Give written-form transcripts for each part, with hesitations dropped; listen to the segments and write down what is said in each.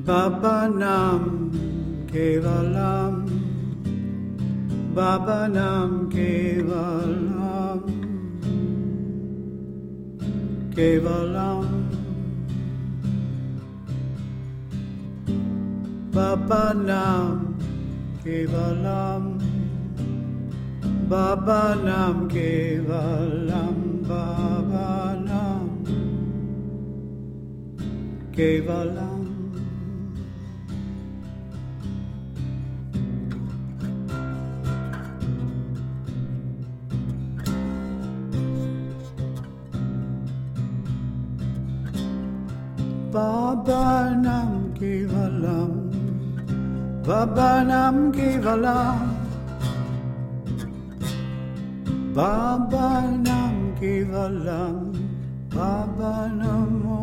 Baba Nam Kevalam, Baba Nam Kevalam, Kevalam, Baba Nam Kevalam, Baba Nam Kevalam, Baba Nam Kevalam. Baba Nam Kevalam, Baba Nam Kevalam, Baba Nam Kevalam, Baba Namo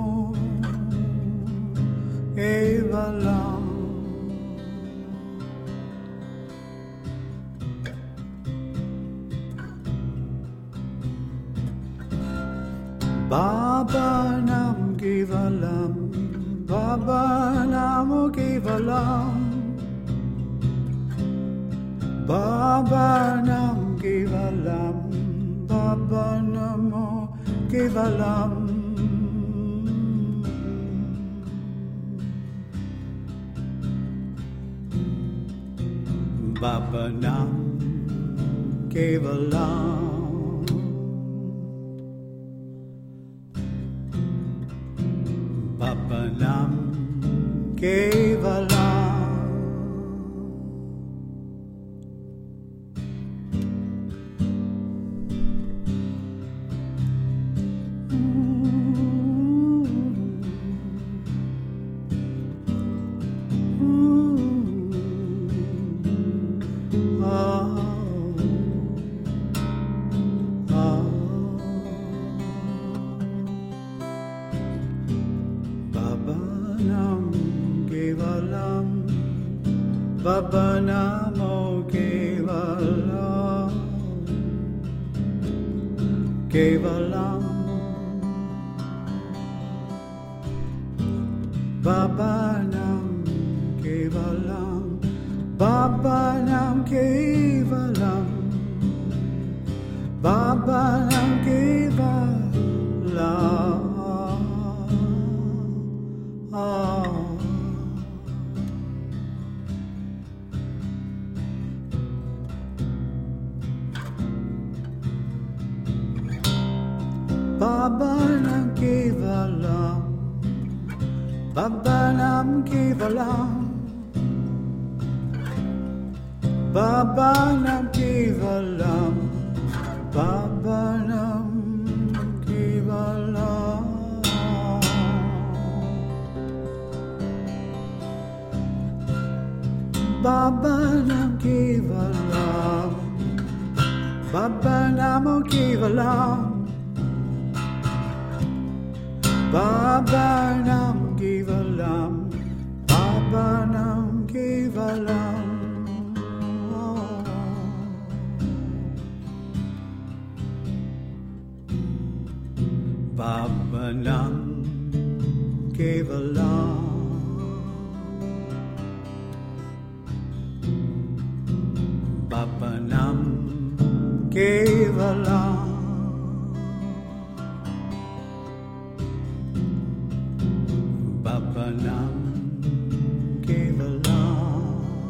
Kevalam. Baba Nam Kevalam, Baba Namo Kevalam, Baba Nam Kevalam, Baba Namo Kevalam. Baba Nam Kevalam, Baba Nam Kevalam. Baba Namo Kevalam, Kevalam, Baba Nam Kevalam, Baba Nam Kevalam, Baba Nam Kevalam. Baba Nam Kevalam, Baba Nam Kevalam, Baba Nam Kevalam, Baba Nam Kevalam, Baba Nam Kevalam, Baba Namo Kevalam, Baba Nam Kevalam, Baba Nam Kevalam. Baba Nam Kevalam, Baba Nam Kevalam. Baba Nam Kevalam.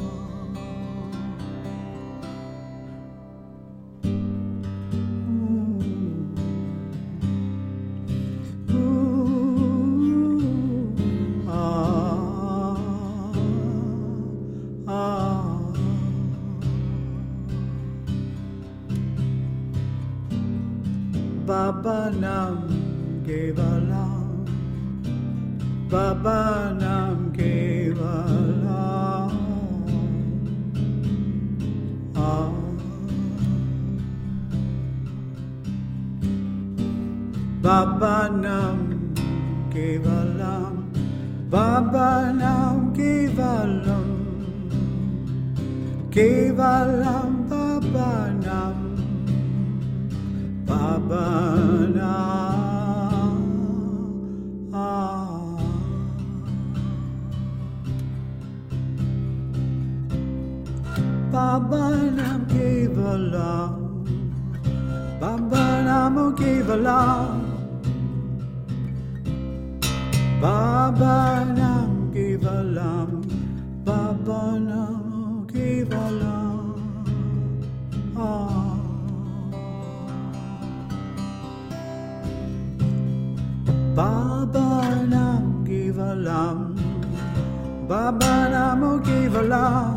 Baba Nam Kevalam, Baba Nam Kevalam, Baba Nam Kevalam, Baba Nam Kevalam, Kevalam Baba Nam, Baba Nam. Namo Kevalam, Baba Nam Kevalam, Baba Namo Kevalam. Baba Nam Kevalam, Baba Namo Kevalam,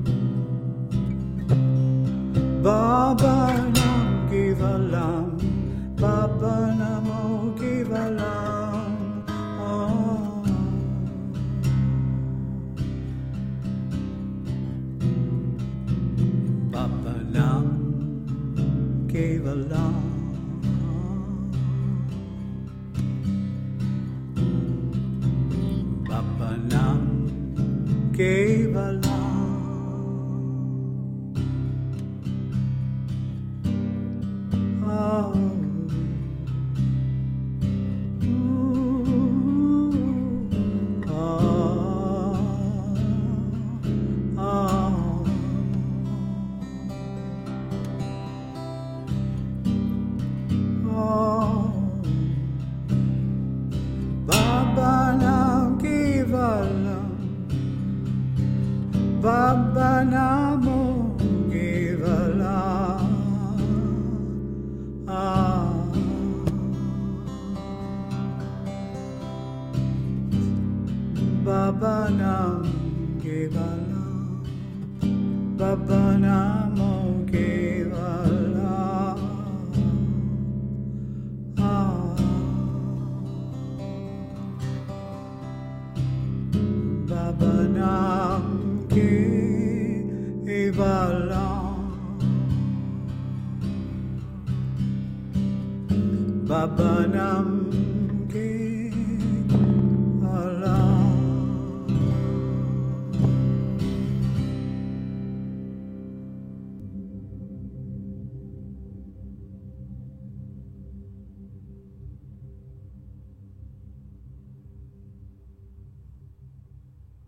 Baba Nam Kevalam, Baba Namo Kevalam. Baba Nam Kevalam. Baba Nam Kevalam. Baba Nam Kevalam, Baba Namo Kevalam. Baba Nam Kevalam, Baba Namo Kevalam. Baba Nam Kevalam, Baba Nam